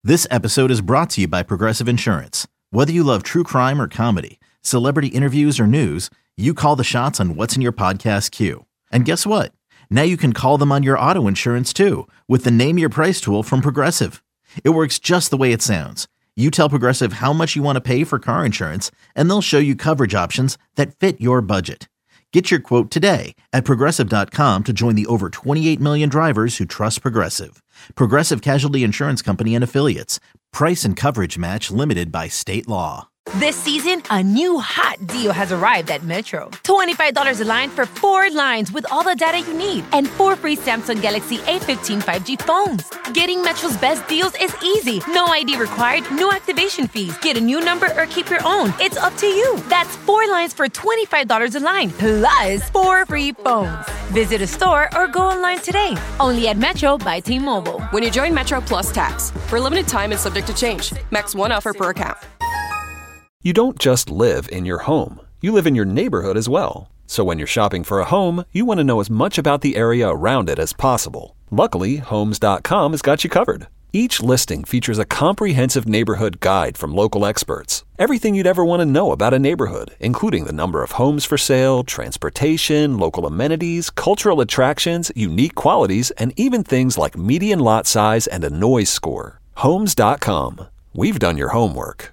This episode is brought to you by Progressive Insurance. Whether you love true crime or comedy, celebrity interviews or news, you call the shots on what's in your podcast queue. And guess what? Now you can call them on your auto insurance too with the Name Your Price tool from Progressive. It works just the way it sounds. You tell Progressive how much you want to pay for car insurance, and they'll show you coverage options that fit your budget. Get your quote today at Progressive.com to join the over 28 million drivers who trust Progressive. Progressive Casualty Insurance Company and Affiliates. Price and coverage match limited by state law. This season, a new hot deal has arrived at Metro. $25 a line for 4 lines with all the data you need and 4 free Samsung Galaxy A15 5G phones. Getting Metro's best deals is easy. No ID required, no activation fees. Get a new number or keep your own. It's up to you. That's 4 lines for $25 a line, plus 4 free phones. Visit a store or go online today. Only at Metro by T-Mobile. When you join Metro Plus Tax, for a limited time and subject to change. Max 1 offer per account. You don't just live in your home. You live in your neighborhood as well. So when you're shopping for a home, you want to know as much about the area around it as possible. Luckily, Homes.com has got you covered. Each listing features a comprehensive neighborhood guide from local experts. Everything you'd ever want to know about a neighborhood, including the number of homes for sale, transportation, local amenities, cultural attractions, unique qualities, and even things like median lot size and a noise score. Homes.com. We've done your homework.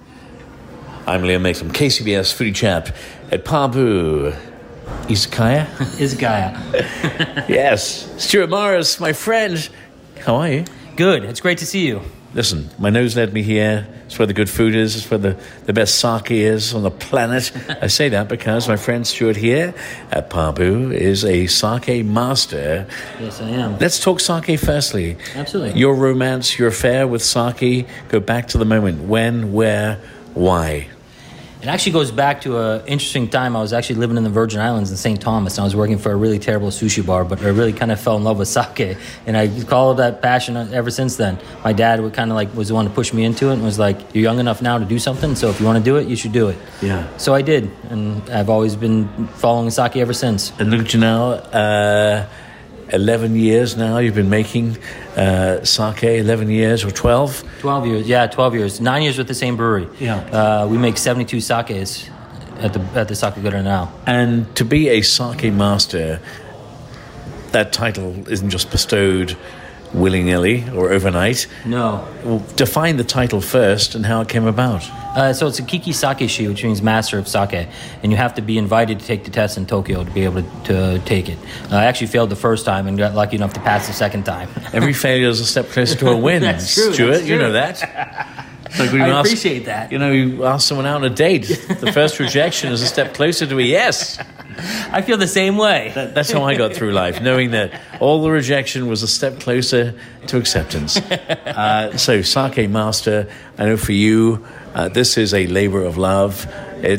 I'm Liam Mason, KCBS Foodie Chap at Pabu. Izakaya? Izakaya. Yes. Stuart Morris, my friend. How are you? Good. It's great to see you. Listen, my nose led me here. It's where the good food is. It's where the best sake is on the planet. I say that because my friend Stuart here at Pabu is a sake master. Yes, I am. Let's talk sake firstly. Absolutely. Your romance, your affair with sake, go back to the moment. When, where, why? It actually goes back to an interesting time. I was actually living in the Virgin Islands in St. Thomas, and I was working for a really terrible sushi bar, but I really kind of fell in love with sake, and I followed that passion ever since then. My dad would kind of was the one to push me into it and was like, you're young enough now to do something, so if you want to do it, you should do it. Yeah. So I did, and I've always been following sake ever since. And look at you now, 11 years now you've been making sake, 11 years or 12? 12 years, yeah, 12 years. 9 years with the same brewery. Yeah. We make 72 sakes at the Sakagura now. And to be a sake master, that title isn't just bestowed willy-nilly or overnight. No. Well, define the title first and how it came about. So it's a Kiki Sakeshi, which means master of sake, and you have to be invited to take the test in Tokyo to be able to take it. I actually failed the first time and got lucky enough to pass the second time. Every failure is a step closer to a win. That's true, Stuart. that's true. You know that. Like I appreciate that. You know, you ask someone out on a date, the first rejection is a step closer to a yes. I feel the same way. That's how I got through life, knowing that all the rejection was a step closer to acceptance. So, sake master, I know for you, this is a labor of love.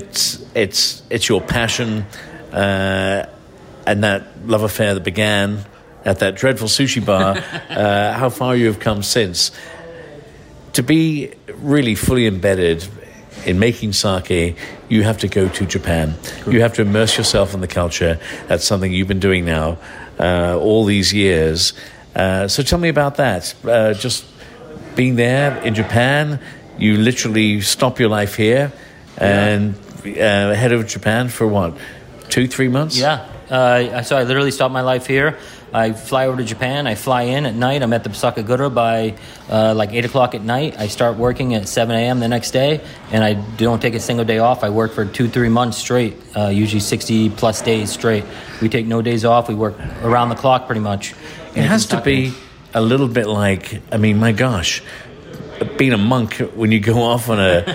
It's your passion, and that love affair that began at that dreadful sushi bar. How far you have come since. To be really fully embedded in making sake, you have to go to Japan. You have to immerse yourself in the culture. That's something you've been doing now all these years. So tell me about that. Just being there in Japan, you literally stop your life here and head over to Japan for what, 2-3 months? Yeah. So I literally stopped my life here. I fly over to Japan. I fly in at night. I'm at the Sakagura by like 8 o'clock at night. I start working at 7 a.m. the next day, and I don't take a single day off. I work for 2-3 months straight, usually 60-plus days straight. We take no days off. We work around the clock pretty much. It has to be a little bit like, I mean, my gosh, being a monk when you go off on a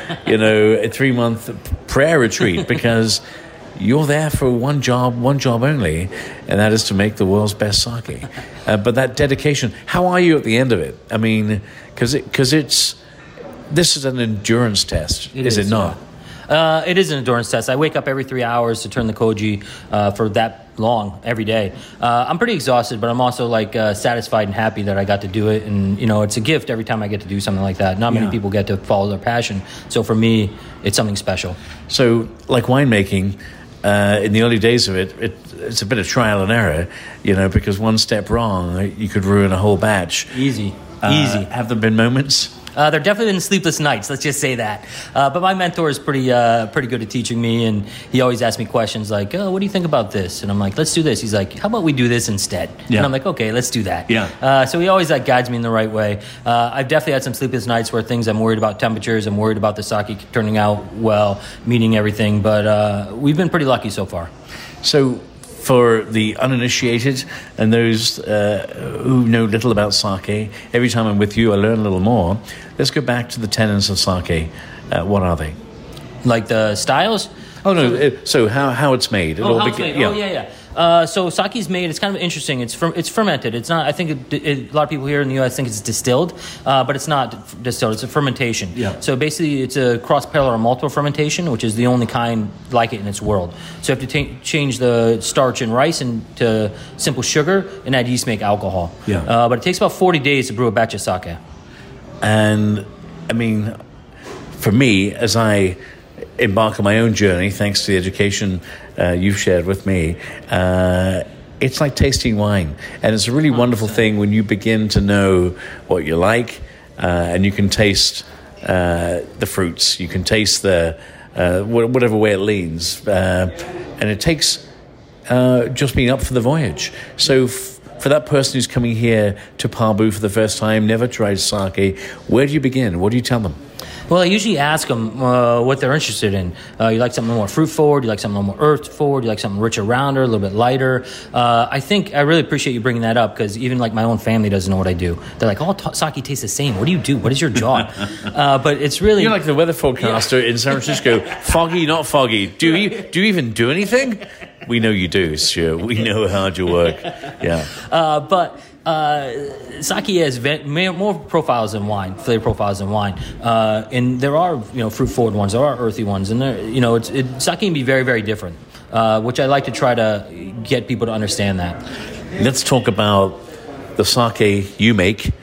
3-month prayer retreat, because you're there for one job only, and that is to make the world's best sake. But that dedication, how are you at the end of it? I mean, because this is an endurance test, is it not? It is an endurance test. I wake up every 3 hours to turn the koji for that long every day. I'm pretty exhausted, but I'm also satisfied and happy that I got to do it. And it's a gift every time I get to do something like that. Not many people get to follow their passion. So for me, it's something special. So like winemaking, in the early days of it, it's a bit of trial and error, because one step wrong, you could ruin a whole batch. Easy. Have there been moments? There definitely been sleepless nights. Let's just say that. But my mentor is pretty good at teaching me, and he always asks me questions like, "Oh, what do you think about this?" And I'm like, "Let's do this." He's like, "How about we do this instead?" Yeah. And I'm like, "Okay, let's do that." Yeah. So he always guides me in the right way. I've definitely had some sleepless nights where things I'm worried about temperatures, I'm worried about the sake turning out well, meeting everything. But we've been pretty lucky so far. So, for the uninitiated and those who know little about sake, every time I'm with you, I learn a little more. Let's go back to the tenets of sake. What are they? Like the styles? Oh, no. So how it's made. It all how it's made. yeah. Oh, yeah. So sake's made. It's kind of interesting. It's fermented. It's not. I think a lot of people here in the U.S. think it's distilled, but it's not distilled. It's a fermentation. Yeah. So basically, it's a cross parallel multiple fermentation, which is the only kind like it in its world. So you have to change the starch in rice into simple sugar and add yeast to make alcohol. Yeah. But it takes about 40 days to brew a batch of sake. And, I mean, for me, as I embark on my own journey, thanks to the education you've shared with me, it's like tasting wine. And it's a really wonderful thing when you begin to know what you like, and you can taste the fruits, you can taste the whatever way it leans. And it takes just being up for the voyage. So for that person who's coming here to Pabu for the first time, never tried sake, where do you begin? What do you tell them? Well, I usually ask them what they're interested in. You like something more fruit forward? You like something more earth forward? You like something richer, rounder, a little bit lighter? I think I really appreciate you bringing that up because even like my own family doesn't know what I do. They're like, "Oh, sake tastes the same. What do you do? What is your job?" But it's really You're like the weather forecaster in San Francisco. Foggy, not foggy. Do you even do anything? We know you do, Stuart. We know how hard you work. Yeah. But sake has more profiles than wine, flavor profiles than wine, and there are fruit forward ones, there are earthy ones, and sake can be very, very different, which I like to try to get people to understand that. Let's talk about the sake you make.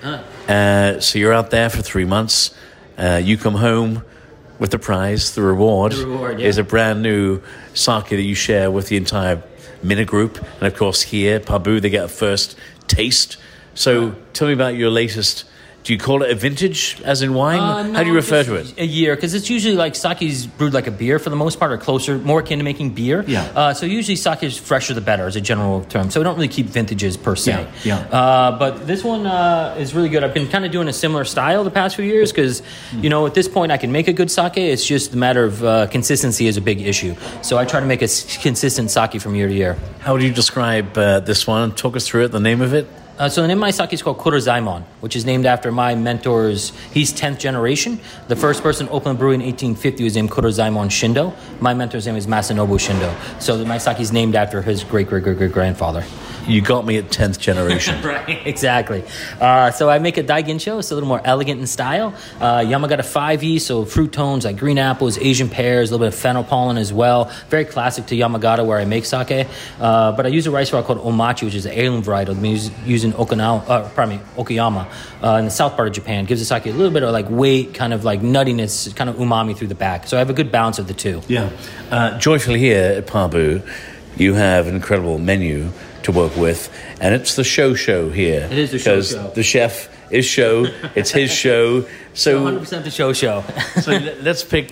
So you're out there for 3 months. You come home with the prize. The reward, is a brand new sake that you share with the entire Mina group, and of course here, Pabu, they get a first taste. So tell me about your latest. Do you call it a vintage, as in wine? No, how do you refer to it? A year, because it's usually like sake's brewed like a beer for the most part, or closer, more akin to making beer. Yeah. So usually sake is fresher the better as a general term. So we don't really keep vintages per se. Yeah. But this one is really good. I've been kind of doing a similar style the past few years because, at this point I can make a good sake. It's just a matter of consistency is a big issue. So I try to make a consistent sake from year to year. How would you describe this one? Talk us through it, the name of it. So the name of my sake is called Kurozaimon, which is named after my mentor's. He's 10th generation. The first person to open a brewery in 1850 was named Kurozaimon Shindo. My mentor's name is Masanobu Shindo. So my sake is named after his great-great-great-great-grandfather. You got me at 10th generation. Right, exactly. So I make a daigincho. It's a little more elegant in style. Yamagata 5e, so fruit tones like green apples, Asian pears, a little bit of fennel pollen as well. Very classic to Yamagata where I make sake. But I use a rice flour called omachi, which is an heirloom variety used in Okayama, in the south part of Japan. Gives the sake a little bit of like weight, kind of like nuttiness, kind of umami through the back. So I have a good balance of the two. Yeah. Joyfully here at Pabu, you have an incredible menu to work with, and it's the show here. It is the show. Because the chef is show. It's his show. So 100% the show. So let's pick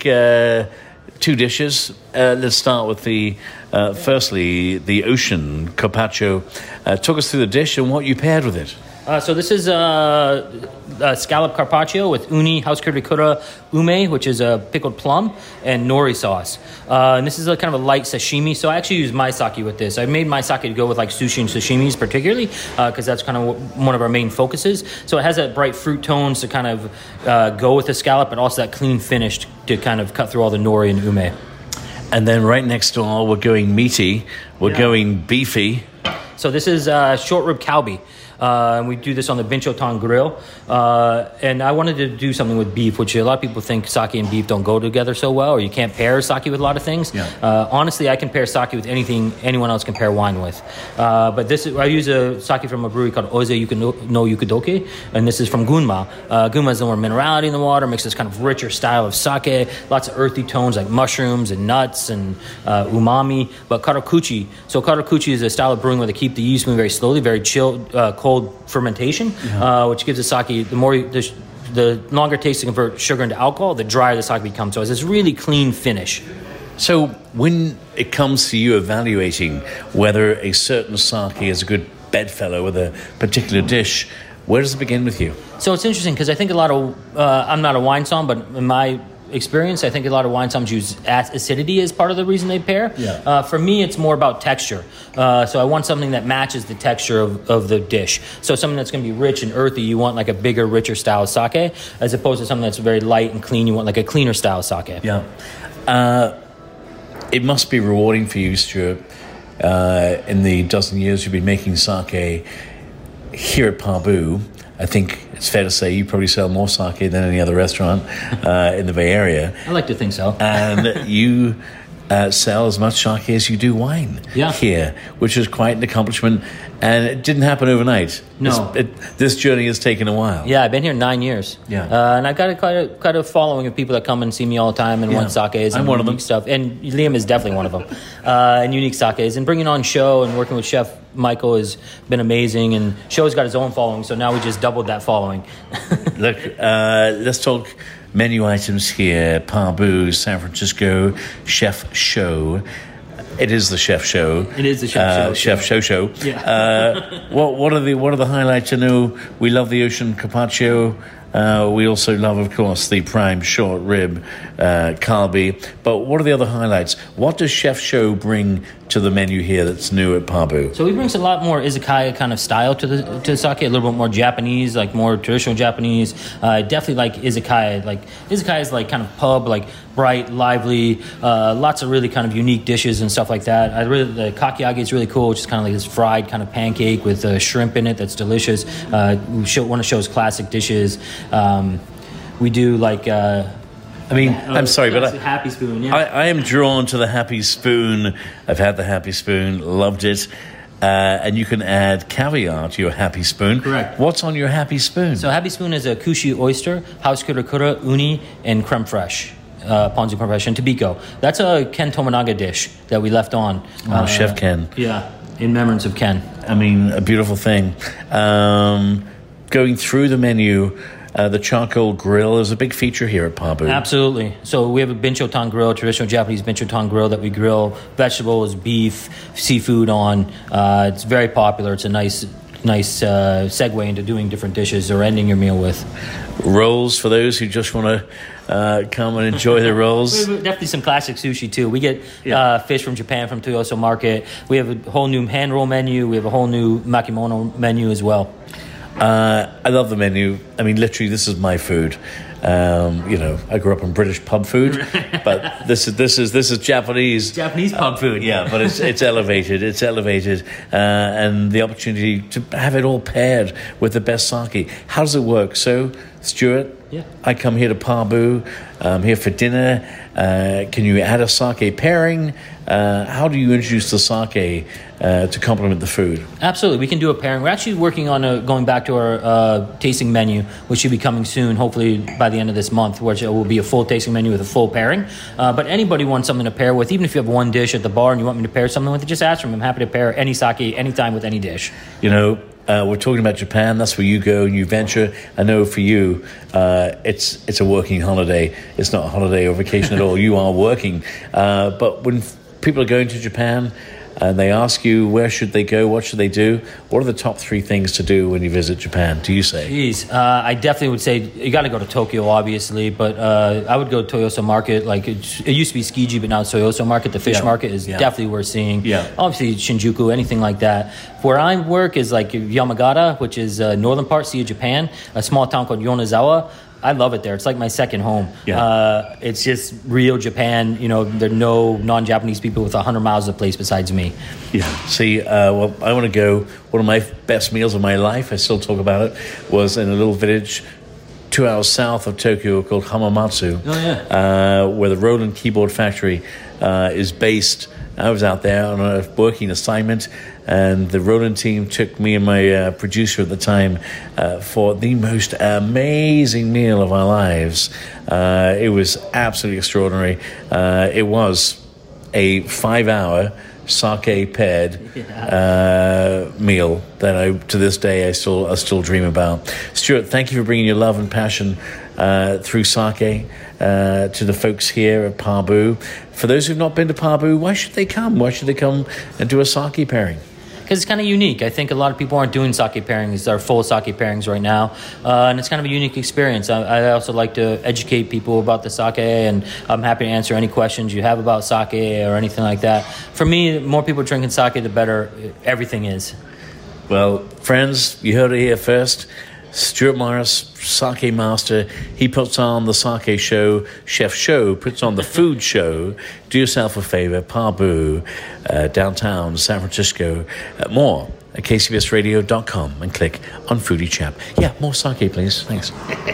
2 dishes. Let's start with firstly the ocean carpaccio. Talk us through the dish and what you paired with it. So this is scallop carpaccio with uni, house cured ricota, ume, which is a pickled plum, and nori sauce. And this is a kind of a light sashimi. So I actually use my sake with this. I made my sake to go with like sushi and sashimis particularly, because that's kind of one of our main focuses. So it has that bright fruit tones to kind of go with the scallop, but also that clean finish to kind of cut through all the nori and ume. And then right next door, we're going meaty. We're going beefy. So this is short rib kalbi. And we do this on the Binchotan grill. And I wanted to do something with beef, which a lot of people think sake and beef don't go together so well, or you can't pair sake with a lot of things. Yeah. Honestly, I can pair sake with anything anyone else can pair wine with. But I use a sake from a brewery called Oze no Yukudoke, and this is from Gunma. Gunma has more minerality in the water, makes this kind of richer style of sake, lots of earthy tones like mushrooms and nuts and umami. But Karakuchi is a style of brewing where they keep the yeast moving very slowly, very chilled, cold fermentation, which gives the sake, the the longer it takes to convert sugar into alcohol, the drier the sake becomes. So it's this really clean finish. So when it comes to you evaluating whether a certain sake is a good bedfellow with a particular dish, where does it begin with you? So it's interesting because I think a lot of, I'm not a wine som, but in my experience, I think a lot of wine soms use acidity as part of the reason they pair. Yeah. For me, it's more about texture. So I want something that matches the texture of the dish. So something that's going to be rich and earthy, you want like a bigger, richer style sake, as opposed to something that's very light and clean, you want like a cleaner style sake. Yeah. It must be rewarding for you, Stuart, in the dozen years you've been making sake here at Pabu. I think it's fair to say you probably sell more sake than any other restaurant in the Bay Area. I like to think so. And you sell as much sake as you do wine here, which is quite an accomplishment. And it didn't happen overnight. No. This journey has taken a while. Yeah, I've been here 9 years. Yeah. And I've got quite a following of people that come and see me all the time and want sakes and one of them. unique stuff. And Liam is definitely one of them. And unique sakes. And bringing on Sho and working with Chef Michael has been amazing. And Sho's got his own following, so now we just doubled that following. Look, let's talk menu items here. Pabu, San Francisco, Chef Sho. It is the Chef Show. It is the Chef Show. Chef Show. Yeah. What are the highlights? I know we love the ocean carpaccio. We also love, of course, the prime short rib kalbi. But what are the other highlights? What does Chef Sho bring to the menu here that's new at Pabu? So he brings a lot more izakaya kind of style to the sake, a little bit more Japanese, like more traditional Japanese. Definitely like izakaya. Like izakaya is like kind of pub, like bright, lively, lots of really kind of unique dishes and stuff like that. The kakiage is really cool, which is kind of like this fried kind of pancake with shrimp in it that's delicious. One of Sho's classic dishes. We do like... I'm sorry, but Happy Spoon, yeah. I am drawn to the Happy Spoon. I've had the Happy Spoon, loved it. And you can add caviar to your Happy Spoon. Correct. What's on your Happy Spoon? So Happy Spoon is a kushi oyster, house kura, uni, and creme fraiche. Ponzu creme fraiche and tobiko. That's a Ken Tomonaga dish that we left on. Chef Ken. Yeah, in remembrance of Ken. I mean, a beautiful thing. Going through the menu, the charcoal grill is a big feature here at Pabu. Absolutely. So we have a binchotan grill, traditional Japanese binchotan grill that we grill vegetables, beef, seafood on. It's very popular. It's a nice segue into doing different dishes or ending your meal with. Rolls for those who just want to come and enjoy the rolls. Definitely some classic sushi too. We get fish from Japan from Toyosu Market. We have a whole new hand roll menu. We have a whole new makimono menu as well. I love the menu. I mean, literally, this is my food. I grew up on British pub food, but this is Japanese pub food. Yeah, but it's elevated. It's elevated, and the opportunity to have it all paired with the best sake. How does it work? So, Stuart, I come here to Pabu. I'm here for dinner. Can you add a sake pairing? How do you introduce the sake to complement the food? Absolutely. We can do a pairing. We're actually working on going back to our tasting menu, which should be coming soon, hopefully by the end of this month, which will be a full tasting menu with a full pairing. But anybody wants something to pair with, even if you have one dish at the bar and you want me to pair something with it, just ask for me. I'm happy to pair any sake anytime with any dish. We're talking about Japan. That's where you go and you venture. I know for you, it's a working holiday. It's not a holiday or vacation at all. You are working. But when people are going to Japan and they ask you where should they go, what should they do, what are the top 3 things to do when you visit Japan, do you say? I definitely would say you got to go to Tokyo, obviously, but I would go to Toyosu Market. Like it used to be Tsukiji, but now it's Toyosu Market. The fish market is definitely worth seeing. Yeah. Obviously Shinjuku, anything like that. Where I work is like Yamagata, which is northern part, Sea of Japan, a small town called Yonezawa. I love it there. It's like my second home. Yeah. It's just real Japan. There are no non-Japanese people with 100 miles of the place besides me. Yeah. See, I want to go. One of my best meals of my life, I still talk about it, was in a little village 2 hours south of Tokyo called Hamamatsu. Oh, yeah. Where the Roland Keyboard Factory is based. I was out there on a working assignment, and the Roland team took me and my producer at the time for the most amazing meal of our lives. It was absolutely extraordinary. It was a 5-hour sake paired meal that to this day I still dream about. Stuart, thank you for bringing your love and passion through sake to the folks here at Pabu. For those who've not been to Pabu, why should they come? Why should they come and do a sake pairing? Because it's kind of unique. I think a lot of people aren't doing sake pairings, or full sake pairings right now, and it's kind of a unique experience. I also like to educate people about the sake, and I'm happy to answer any questions you have about sake or anything like that. For me, the more people drinking sake, the better everything is. Well, friends, you heard it here first. Stuart Morris, sake master. He puts on the sake show. Chef Show puts on the food show. Do yourself a favor, Pabu, downtown San Francisco. More at kcbsradio.com and click on Foodie Chap. Yeah, more sake, please. Thanks.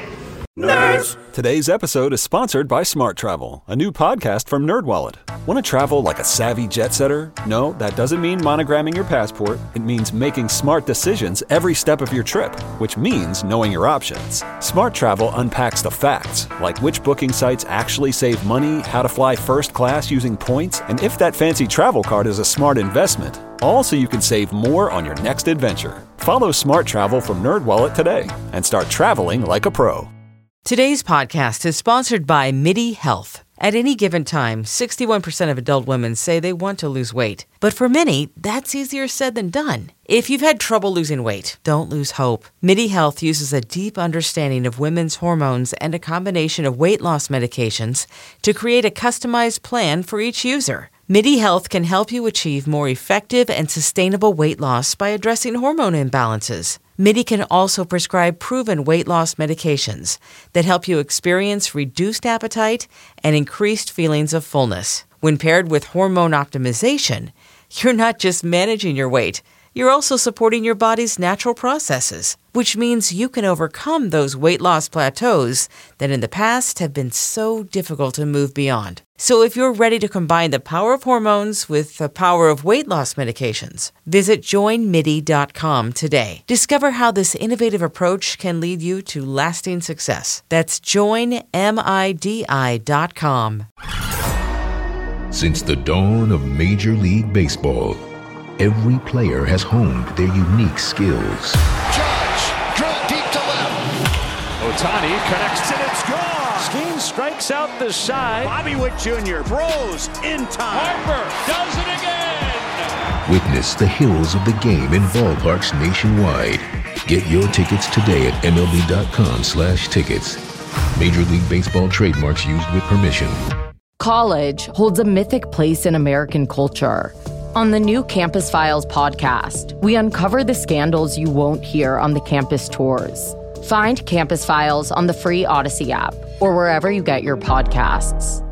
Nerds! Today's episode is sponsored by Smart Travel, a new podcast from NerdWallet. Want to travel like a savvy jet setter? No, that doesn't mean monogramming your passport. It means making smart decisions every step of your trip, which means knowing your options. Smart Travel unpacks the facts, like which booking sites actually save money, how to fly first class using points, and if that fancy travel card is a smart investment. All so you can save more on your next adventure. Follow Smart Travel from NerdWallet today and start traveling like a pro. Today's podcast is sponsored by MIDI Health. At any given time, 61% of adult women say they want to lose weight. But for many, that's easier said than done. If you've had trouble losing weight, don't lose hope. MIDI Health uses a deep understanding of women's hormones and a combination of weight loss medications to create a customized plan for each user. MIDI Health can help you achieve more effective and sustainable weight loss by addressing hormone imbalances. MIDI can also prescribe proven weight loss medications that help you experience reduced appetite and increased feelings of fullness. When paired with hormone optimization, you're not just managing your weight, you're also supporting your body's natural processes, which means you can overcome those weight loss plateaus that in the past have been so difficult to move beyond. So if you're ready to combine the power of hormones with the power of weight loss medications, visit joinmidi.com today. Discover how this innovative approach can lead you to lasting success. That's joinmidi.com. Since the dawn of Major League Baseball, every player has honed their unique skills. Judge, drill deep to left. Ohtani connects and it's gone. Skeen strikes out the side. Bobby Witt Jr. throws in time. Harper does it again. Witness the heroes of the game in ballparks nationwide. Get your tickets today at MLB.com/tickets. Major League Baseball trademarks used with permission. College holds a mythic place in American culture. On the new Campus Files podcast, we uncover the scandals you won't hear on the campus tours. Find Campus Files on the free Odyssey app or wherever you get your podcasts.